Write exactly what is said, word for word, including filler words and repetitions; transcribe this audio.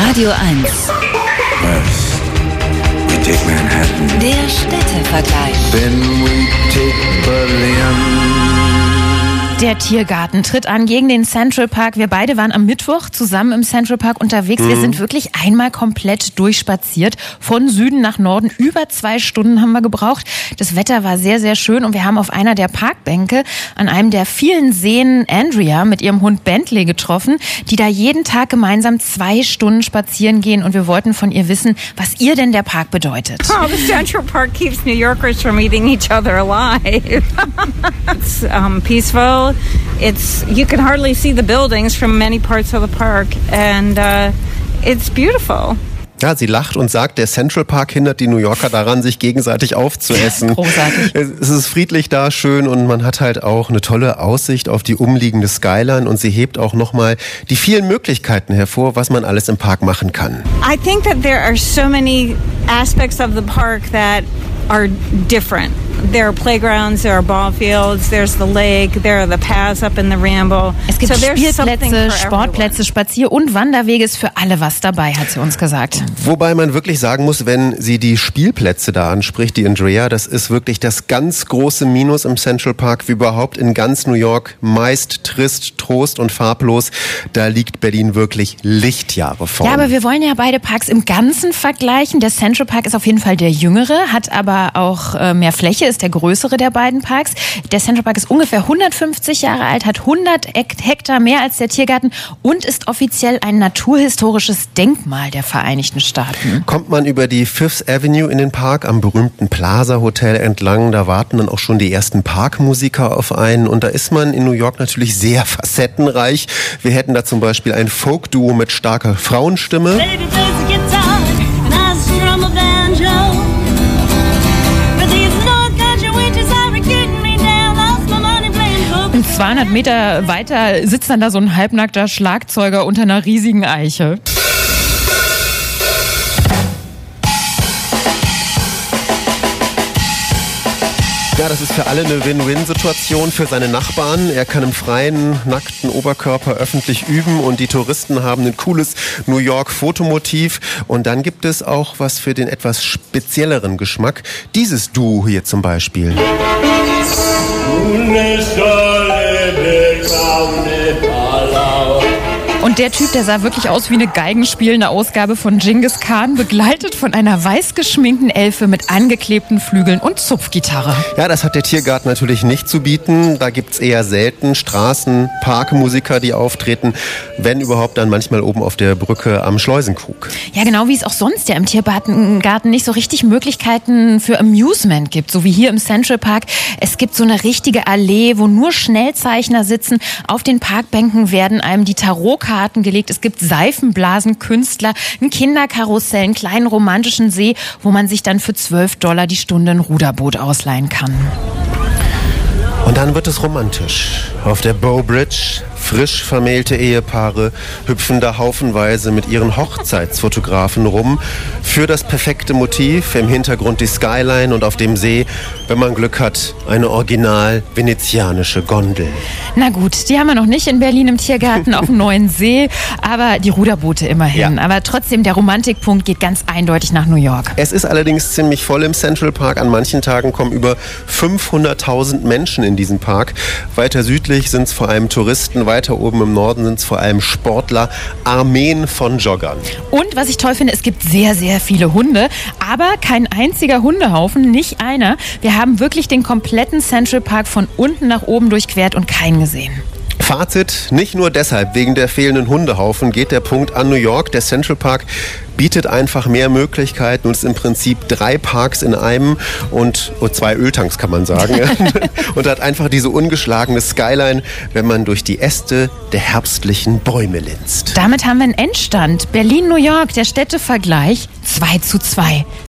Radio eins. First, we take Manhattan. Der Städtevergleich. Then we take Berlin. Der Tiergarten tritt an gegen den Central Park. Wir beide waren am Mittwoch zusammen im Central Park unterwegs. Mhm. Wir sind wirklich einmal komplett durchspaziert. Von Süden nach Norden. Über zwei Stunden haben wir gebraucht. Das Wetter war sehr, sehr schön. Und wir haben auf einer der Parkbänke an einem der vielen Seen Andrea mit ihrem Hund Bentley getroffen, die da jeden Tag gemeinsam zwei Stunden spazieren gehen. Und wir wollten von ihr wissen, was ihr denn der Park bedeutet. Oh, the Central Park keeps New Yorkers from eating each other alive. It's um, peaceful. It's you can hardly see the buildings from many parts of the park, and uh, it's beautiful. Ja, sie lacht und sagt, der Central Park hindert die New Yorker daran, sich gegenseitig aufzuessen. Großartig. Es ist friedlich da, schön, und man hat halt auch eine tolle Aussicht auf die umliegende Skyline, und sie hebt auch nochmal die vielen Möglichkeiten hervor, was man alles im Park machen kann. I think that there are so many aspects of the park that are different. There are playgrounds, there are ball fields, there's the lake, there are the paths up in the Ramble. Es gibt so Spielplätze, Sportplätze, Spazier- und Wanderwege, ist für alle was dabei, hat sie uns gesagt. Wobei man wirklich sagen muss, wenn sie die Spielplätze da anspricht, die Andrea, das ist wirklich das ganz große Minus im Central Park, wie überhaupt in ganz New York. Meist trist, Trost und farblos. Da liegt Berlin wirklich Lichtjahre vorne. Ja, aber wir wollen ja beide Parks im Ganzen vergleichen. Der Central Park ist auf jeden Fall der jüngere, hat aber auch äh, mehr Fläche, ist der größere der beiden Parks. Der Central Park ist ungefähr hundertfünfzig Jahre alt, hat hundert Hektar mehr als der Tiergarten und ist offiziell ein naturhistorisches Denkmal der Vereinigten Staaten. Kommt man über die Fifth Avenue in den Park am berühmten Plaza Hotel entlang, da warten dann auch schon die ersten Parkmusiker auf einen, und da ist man in New York natürlich sehr facettenreich. Wir hätten da zum Beispiel ein Folk-Duo mit starker Frauenstimme. Baby plays the guitar and I strum a banjo. Und zweihundert Meter weiter sitzt dann da so ein halbnackter Schlagzeuger unter einer riesigen Eiche. Ja, das ist für alle eine Win-Win-Situation für seine Nachbarn. Er kann im freien, nackten Oberkörper öffentlich üben, und die Touristen haben ein cooles New York-Fotomotiv. Und dann gibt es auch was für den etwas spezielleren Geschmack. Dieses Duo hier zum Beispiel. Und der Typ, der sah wirklich aus wie eine geigenspielende Ausgabe von Genghis Khan, begleitet von einer weiß geschminkten Elfe mit angeklebten Flügeln und Zupfgitarre. Ja, das hat der Tiergarten natürlich nicht zu bieten. Da gibt's eher selten Straßen-, Parkmusiker, die auftreten. Wenn überhaupt, dann manchmal oben auf der Brücke am Schleusenkrug. Ja, genau wie es auch sonst ja im Tiergarten nicht so richtig Möglichkeiten für Amusement gibt, so wie hier im Central Park. Es gibt so eine richtige Allee, wo nur Schnellzeichner sitzen. Auf den Parkbänken werden einem die Tarotkarten gelegt. Es gibt Seifenblasenkünstler, ein Kinderkarussell, einen kleinen romantischen See, wo man sich dann für zwölf Dollar die Stunde ein Ruderboot ausleihen kann. Und dann wird es romantisch. Auf der Bow Bridge, frisch vermählte Ehepaare hüpfen da haufenweise mit ihren Hochzeitsfotografen rum. Für das perfekte Motiv, im Hintergrund die Skyline und auf dem See, wenn man Glück hat, eine original venezianische Gondel. Na gut, die haben wir noch nicht in Berlin im Tiergarten auf dem Neuen See, aber die Ruderboote immerhin. Ja. Aber trotzdem, der Romantikpunkt geht ganz eindeutig nach New York. Es ist allerdings ziemlich voll im Central Park. An manchen Tagen kommen über fünfhunderttausend Menschen in diesen Park. Weiter südlich sind es vor allem Touristen, weiter oben im Norden sind es vor allem Sportler, Armeen von Joggern. Und was ich toll finde, es gibt sehr, sehr viele Hunde, aber kein einziger Hundehaufen, nicht einer. Wir haben wirklich den kompletten Central Park von unten nach oben durchquert und keinen gesehen. Fazit, nicht nur deshalb, wegen der fehlenden Hundehaufen, geht der Punkt an New York. Der Central Park bietet einfach mehr Möglichkeiten und ist im Prinzip drei Parks in einem und oh, zwei Öltanks, kann man sagen. Und hat einfach diese ungeschlagene Skyline, wenn man durch die Äste der herbstlichen Bäume linst. Damit haben wir einen Endstand. Berlin-New York, der Städtevergleich zwei zu zwei.